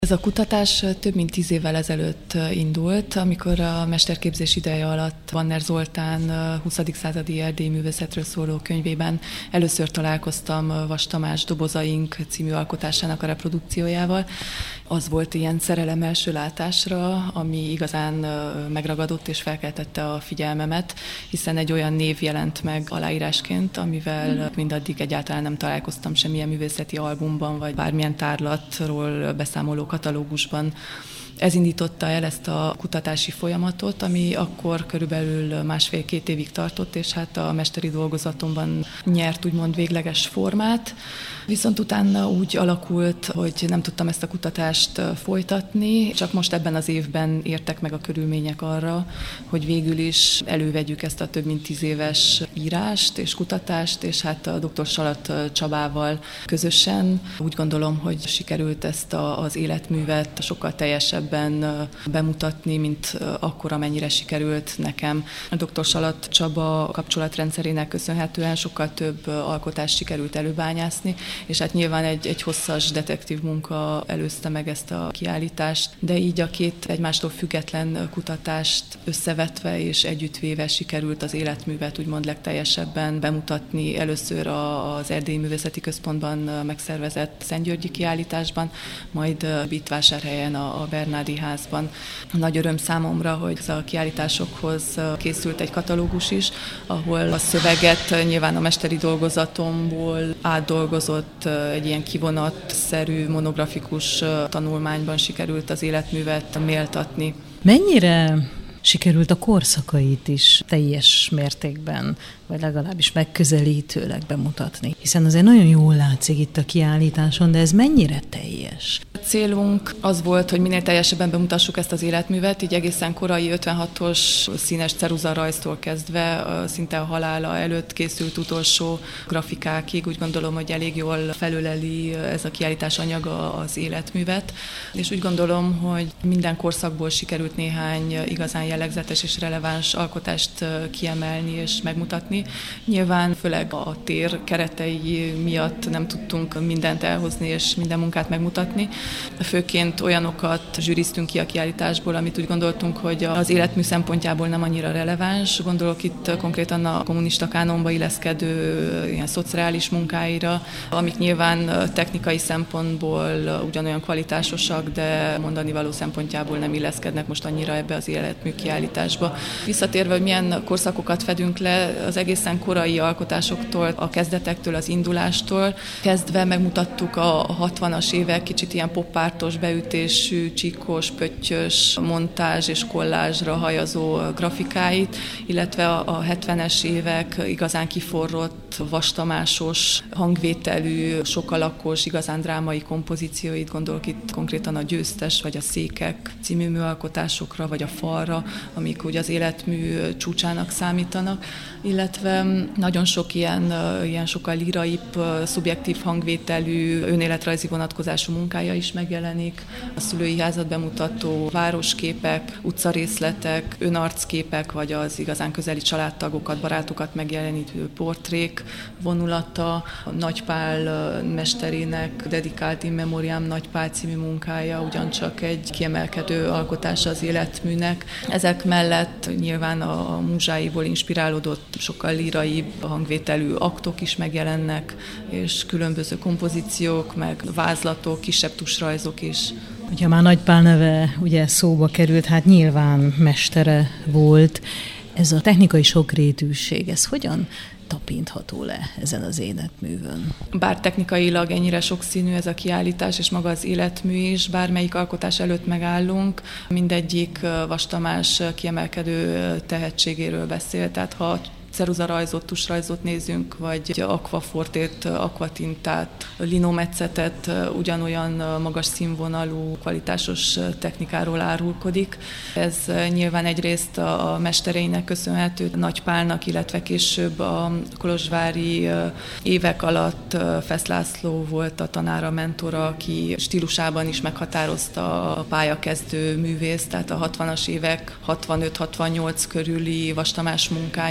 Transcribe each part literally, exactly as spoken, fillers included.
Ez a kutatás több mint tíz évvel ezelőtt indult, amikor a mesterképzés ideje alatt Vanner Zoltán huszadik századi erdélyi művészetről szóló könyvében először találkoztam Vas Tamás Dobozaink című alkotásának a reprodukciójával. Az volt ilyen szerelem első látásra, ami igazán megragadott és felkeltette a figyelmemet, hiszen egy olyan név jelent meg aláírásként, amivel mindaddig egyáltalán nem találkoztam semmilyen művészeti albumban, vagy bármilyen tárlatról beszámoló katalógusban. Ez indította el ezt a kutatási folyamatot, ami akkor körülbelül másfél-két évig tartott, és hát a mesteri dolgozatomban nyert úgymond végleges formát. Viszont utána úgy alakult, hogy nem tudtam ezt a kutatást folytatni, csak most ebben az évben értek meg a körülmények arra, hogy végül is elővegyük ezt a több mint tíz éves írást és kutatást, és hát a doktor Salat Csabával közösen úgy gondolom, hogy sikerült ezt az életművet sokkal teljesebben bemutatni, mint akkor, amennyire sikerült nekem. A doktor Salat Csaba kapcsolatrendszerének köszönhetően sokkal több alkotást sikerült előbányászni, és hát nyilván egy, egy hosszas detektív munka előzte meg ezt a kiállítást, de így a két egymástól független kutatást összevetve és együttvéve sikerült az életművet úgymond legteljesebben bemutatni. Először az Erdélyi Művészeti Központban megszervezett Szentgyörgyi kiállításban, majd itt Vásárhelyen a Bernardi házban. Nagy öröm számomra, hogy a kiállításokhoz készült egy katalógus is, ahol a szöveget nyilván a mesteri dolgozatomból átdolgozott egy ilyen kivonatszerű, monografikus tanulmányban sikerült az életművet méltatni. Mennyire sikerült a korszakait is teljes mértékben, vagy legalábbis megközelítőleg bemutatni? Hiszen azért nagyon jól látszik itt a kiállításon, de ez mennyire teljes? A célunk az volt, hogy minél teljesebben bemutassuk ezt az életművet, így egészen korai ötvenhatos színes ceruzarajztól kezdve, szinte a halála előtt készült utolsó grafikákig. Úgy gondolom, hogy elég jól felöleli ez a kiállítás anyaga az életművet, és úgy gondolom, hogy minden korszakból sikerült néhány igazán jellegzetes és releváns alkotást kiemelni és megmutatni. Nyilván főleg a tér keretei miatt nem tudtunk mindent elhozni és minden munkát megmutatni. Főként olyanokat zsűriztünk ki a kiállításból, amit úgy gondoltunk, hogy az életmű szempontjából nem annyira releváns. Gondolok itt konkrétan a kommunista kánonba illeszkedő ilyen szociális munkáira, amik nyilván technikai szempontból ugyanolyan kvalitásosak, de mondani való szempontjából nem illeszkednek most annyira ebbe az életmű kiállításba. Visszatérve, hogy milyen korszakokat fedünk le, az egészen korai alkotásoktól, a kezdetektől, az indulástól kezdve megmutattuk a hatvanas évek kicsit ilyen poppártos beütésű, csíkos, pöttyös montázs és kollázsra hajazó grafikáit, illetve a hetvenes évek igazán kiforrott, vastamásos, hangvételű, sokalakos, igazán drámai kompozícióit, gondolok itt konkrétan a Győztes vagy a Székek című műalkotásokra, vagy a Falra, amik úgy az életmű csúcsának számítanak, illetve nagyon sok ilyen, ilyen sokkal líraibb, szubjektív hangvételű, önéletrajzi vonatkozású munkája is megjelenik. A szülői házat bemutató városképek, utcarészletek, önarcképek, vagy az igazán közeli családtagokat, barátokat megjelenítő portrék vonulata, a Nagy Pál mesterének dedikált In Memoriam Nagy Pál című munkája ugyancsak egy kiemelkedő alkotása az életműnek. Ezek mellett nyilván a múzsáiból inspirálódott sokkal líraibb hangvételű aktok is megjelennek, és különböző kompozíciók, meg vázlatok, kisebb tusrajzok is. Hogyha már Nagy Pál neve ugye szóba került, hát nyilván mestere volt. Ez a technikai sokrétűség, ez hogyan tapintható le ezen az életművön? Bár technikailag ennyire sokszínű ez a kiállítás, és maga az életmű is, bármelyik alkotás előtt megállunk, mindegyik Vas Tamás kiemelkedő tehetségéről beszél, tehát ha ceruzarajzot, tusrajzot nézünk, vagy akvafortét, akvatintát, linometszetet, ugyanolyan magas színvonalú, kvalitásos technikáról árulkodik. Ez nyilván egyrészt a mestereinek köszönhető, Nagy Pálnak, illetve később a kolozsvári évek alatt Fesz László volt a tanára, mentora, aki stílusában is meghatározta a pályakezdő művészt, tehát a hatvanas évek hatvanöt hatvannyolc körüli Vas Tamás munkái azért maga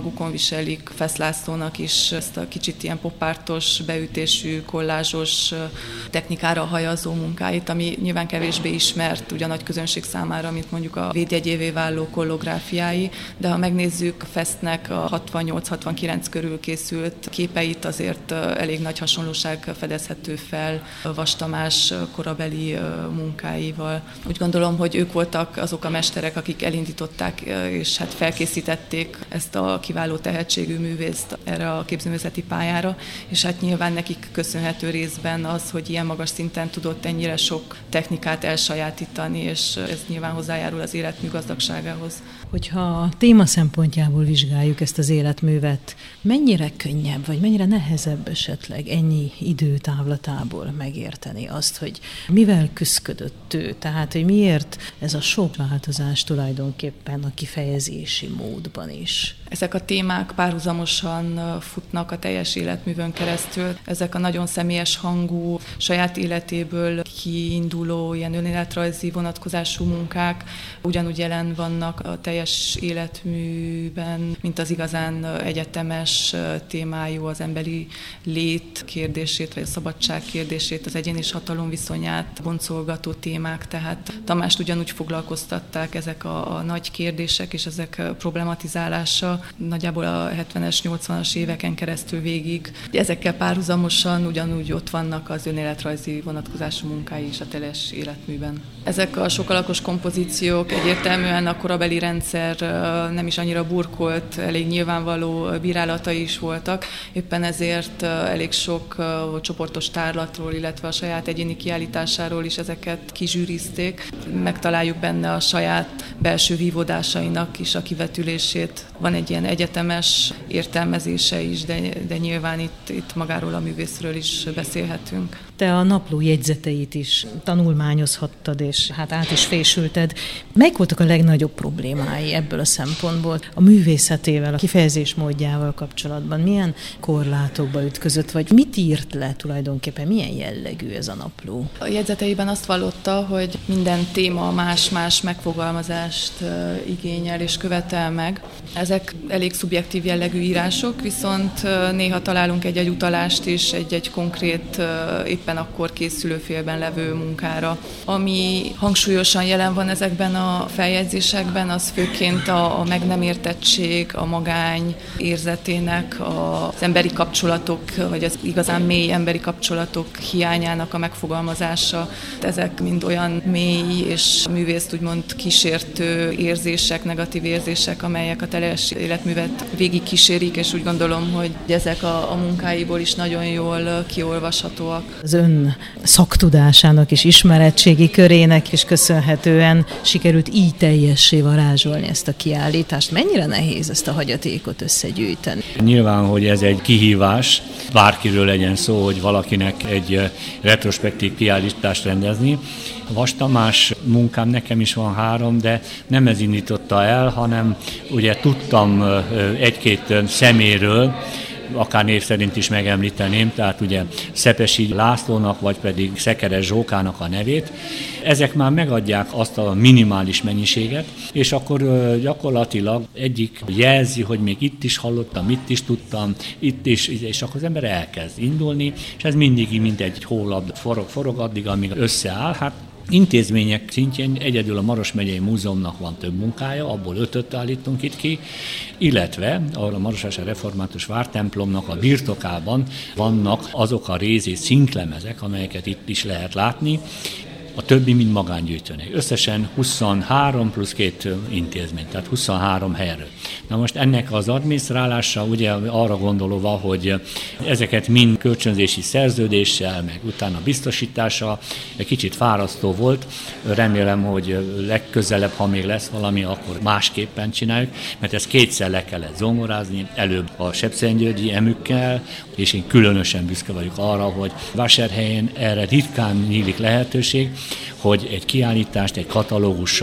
magukon viselik. Fesz Lászlónak is ezt a kicsit ilyen popártos, beütésű, kollázsos technikára hajazó munkáit, ami nyilván kevésbé ismert ugye a nagy közönség számára, mint mondjuk a védjegyévé váló kollográfiái, de ha megnézzük Fesznek a hatvannyolc-hatvankilenc körül készült képeit, azért elég nagy hasonlóság fedezhető fel Vas Tamás korabeli munkáival. Úgy gondolom, hogy ők voltak azok a mesterek, akik elindították és hát felkészítették ezt a kiváló tehetségű művészt erre a képzőművészeti pályára, és hát nyilván nekik köszönhető részben az, hogy ilyen magas szinten tudott ennyire sok technikát elsajátítani, és ez nyilván hozzájárul az életmű gazdagságához. Hogyha a téma szempontjából vizsgáljuk ezt az életművet, mennyire könnyebb, vagy mennyire nehezebb esetleg ennyi időtávlatából megérteni azt, hogy mivel küszködött ő, tehát hogy miért ez a sok változás tulajdonképpen a kifejezési módban is. Ezek a témák párhuzamosan futnak a teljes életművön keresztül. Ezek a nagyon személyes hangú, saját életéből kiinduló, ilyen önéletrajzi vonatkozású munkák ugyanúgy jelen vannak a teljes életműben, mint az igazán egyetemes témájú, az emberi lét kérdését, vagy a szabadság kérdését, az egyén és hatalom viszonyát boncolgató témák. Tehát Tamást ugyanúgy foglalkoztatták ezek a, a nagy kérdések és ezek problematizálása nagyjából a hetvenes, nyolcvanas éveken keresztül végig. Ezekkel párhuzamosan ugyanúgy ott vannak az önéletrajzi vonatkozású munkái is a teljes életműben. Ezek a sokalakos kompozíciók egyértelműen a korabeli rendszer nem is annyira burkolt, elég nyilvánvaló bírálatai is voltak, éppen ezért elég sok csoportos tárlatról, illetve a saját egyéni kiállításáról is ezeket kizsűrizték. Megtaláljuk benne a saját belső vívódásainak is a kivetülését. Van egy ilyen egyetemes értelmezése is, de, de nyilván itt, itt magáról a művészről is beszélhetünk. Te a napló jegyzeteit is tanulmányozhattad, és hát át is fésülted. Melyik voltak a legnagyobb problémái ebből a szempontból? A művészetével, a kifejezés módjával kapcsolatban milyen korlátokba ütközött, vagy mit írt le tulajdonképpen, milyen jellegű ez a napló? A jegyzeteiben azt vallotta, hogy minden téma más-más megfogalmazást igényel és követel meg. Ezek elég szubjektív jellegű írások, viszont néha találunk egy-egy utalást is, egy-egy konkrét, éppen akkor készülő félben levő munkára. Ami hangsúlyosan jelen van ezekben a feljegyzésekben, az főként a, a meg nem értettség, a magány érzetének, az emberi kapcsolatok, vagy az igazán mély emberi kapcsolatok hiányának a megfogalmazása. Ezek mind olyan mély és művészt úgymond kísértő érzések, negatív érzések, amelyek a teljes életművet végig kísérik, és úgy gondolom, hogy ezek a, a munkáiból is nagyon jól kiolvashatóak. Az ön szaktudásának és ismeretségi körének is köszönhetően sikerült így teljessé varázsolni ezt a kiállítást. Mennyire nehéz ezt a hagyatékot összegyűjteni? Nyilván, hogy ez egy kihívás, bárkiről legyen szó, hogy valakinek egy retrospektív kiállítást rendezni. Vas Tamás munkám nekem is van három, de nem ez indította el, hanem ugye tudtam egy-két szeméről, akár név szerint is megemlíteném, tehát ugye Szepesi Lászlónak, vagy pedig Szekeres Zsókának a nevét. Ezek már megadják azt a minimális mennyiséget, és akkor gyakorlatilag egyik jelzi, hogy még itt is hallottam, itt is tudtam, itt is, és akkor az ember elkezd indulni, és ez mindig mint egy hólabda forog, forog addig, amíg összeáll. Hát intézmények szintjén egyedül a Maros megyei múzeumnak van több munkája, abból ötöt állítunk itt ki, illetve ahol a Marosvásári Református Vártemplomnak a birtokában vannak azok a rézi szinklemezek, amelyeket itt is lehet látni, a többi mind magángyűjtőnek. Összesen huszonhárom plusz két intézmény, tehát huszonhárom helyről. Na most ennek az adminisztrálása ugye arra gondolva, hogy ezeket mind kölcsönzési szerződéssel, meg utána biztosítása egy kicsit fárasztó volt. Remélem, hogy legközelebb, ha még lesz valami, akkor másképpen csináljuk, mert ezt kétszer le kellett zongorázni, előbb a Sepsiszentgyörgyi emükkel, és én különösen büszke vagyok arra, hogy Vásárhelyen erre ritkán nyílik lehetőség, hogy egy kiállítást egy katalógussal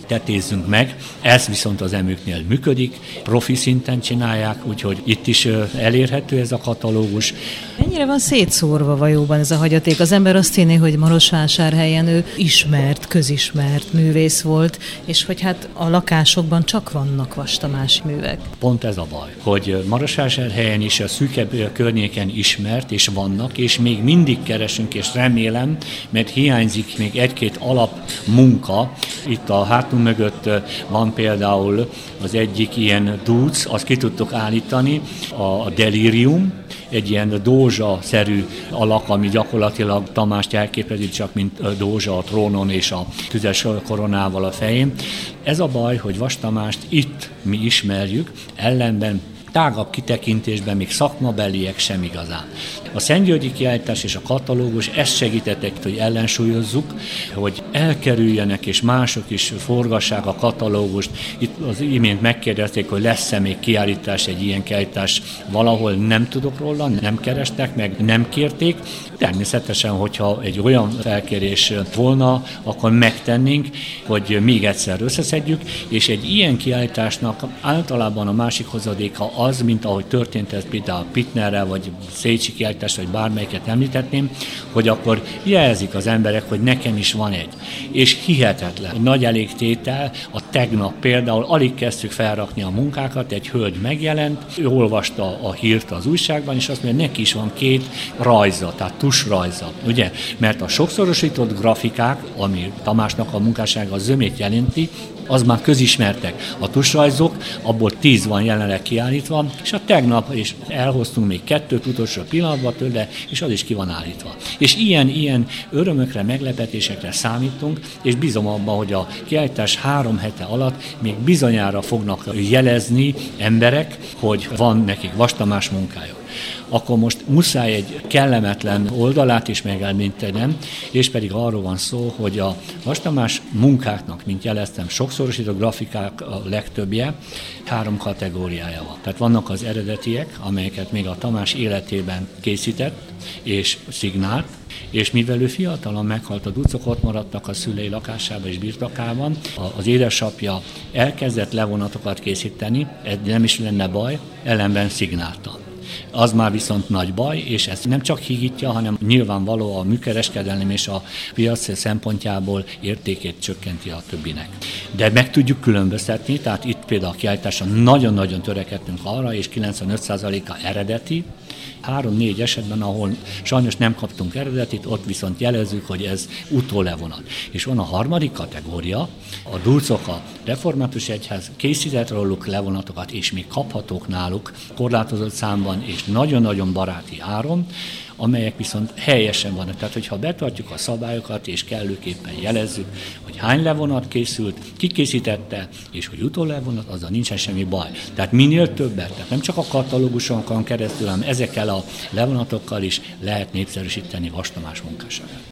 tetézzünk meg. Ez viszont az emüknél működik, profi szinten csinálják, úgyhogy itt is elérhető ez a katalógus. Mennyire van szétszórva valóban ez a hagyaték? Az ember azt hinné, hogy Marosvásárhelyen ő ismert, közismert művész volt, és hogy hát a lakásokban csak vannak Vas Tamás művek. Pont ez a baj, hogy Marosvásárhelyen is a szűkebb környéken ismert, és vannak, és még mindig keresünk, és remélem, mert hiányzik még egy-két alapmunka. Itt a hátunk mögött van például az egyik ilyen dúc, azt ki tudtuk állítani, a delírium, egy ilyen dózsa-szerű alak, ami gyakorlatilag Tamást jelképezi, csak mint dózsa a trónon és a tüzes koronával a fején. Ez a baj, hogy Vas Tamást itt mi ismerjük, ellenben tágabb kitekintésben még szakmabeliek sem igazán. A Szentgyörgyi kiállítás és a katalógus ezt segítettek, hogy ellensúlyozzuk, hogy elkerüljenek és mások is forgassák a katalógust. Itt az imént megkérdezték, hogy lesz-e még kiállítás, egy ilyen kiállítás valahol, nem tudok róla, nem kerestek meg, nem kérték. Természetesen, hogyha egy olyan felkérés volna, akkor megtennénk, hogy még egyszer összeszedjük, és egy ilyen kiállításnak általában a másik hozadéka az, mint ahogy történt ez például Pittnerrel, vagy Szécsi kiállítás, vagy bármelyiket említetném, hogy akkor jelzik az emberek, hogy nekem is van egy. És hihetetlen. Nagy elégtétel, a tegnap például alig kezdtük felrakni a munkákat, egy hölgy megjelent, ő olvasta a hírt az újságban, és azt mondja, neki is van két rajza, tehát tusrajza, ugye? Mert a sokszorosított grafikák, ami Tamásnak a munkássága a zömét jelenti, az már közismertek. A tusrajzok, abból tíz van jelenleg kiállítva, és a tegnap is elhoztunk még kettőt utolsó pillanatban tőle, és az is ki van állítva. És ilyen-ilyen örömökre, meglepetésekre számítunk, és bízom abban, hogy a kiállítás három hete alatt még bizonyára fognak jelezni emberek, hogy van nekik Vas Tamás munkája. Akkor most muszáj egy kellemetlen oldalát is megemlítenem, és pedig arról van szó, hogy a Vas Tamás munkáknak, mint jeleztem, sokszorosított grafikák a legtöbbje, három kategóriája van. Tehát vannak az eredetiek, amelyeket még a Tamás életében készített és szignált, és mivel ő fiatalon meghalt, a ducok ott maradtak a szülei lakásában és birtokában, az édesapja elkezdett levonatokat készíteni, ez nem is lenne baj, ellenben szignálta. Az már viszont nagy baj, és ez nem csak higítja, hanem nyilvánvaló a műkereskedelem és a piac szempontjából értékét csökkenti a többinek. De meg tudjuk különböztetni, tehát itt például a kiállításon nagyon-nagyon törekedtünk arra, és kilencvenöt százaléka eredeti, három-négy esetben, ahol sajnos nem kaptunk eredetit, ott viszont jelezzük, hogy ez utólevonat. És van a harmadik kategória, a dulcok a református egyház készített róluk levonatokat, és még kaphatók náluk korlátozott számban, és nagyon-nagyon baráti áron, amelyek viszont helyesen vannak. Tehát, hogyha betartjuk a szabályokat, és kellőképpen jelezzük, hogy hány levonat készült, ki készítette, és hogy utóllevonat, azzal nincsen semmi baj. Tehát minél többet, tehát nem csak a katalógusokon keresztül, hanem ezekkel a levonatokkal is lehet népszerűsíteni Vas Tamás munkásságát.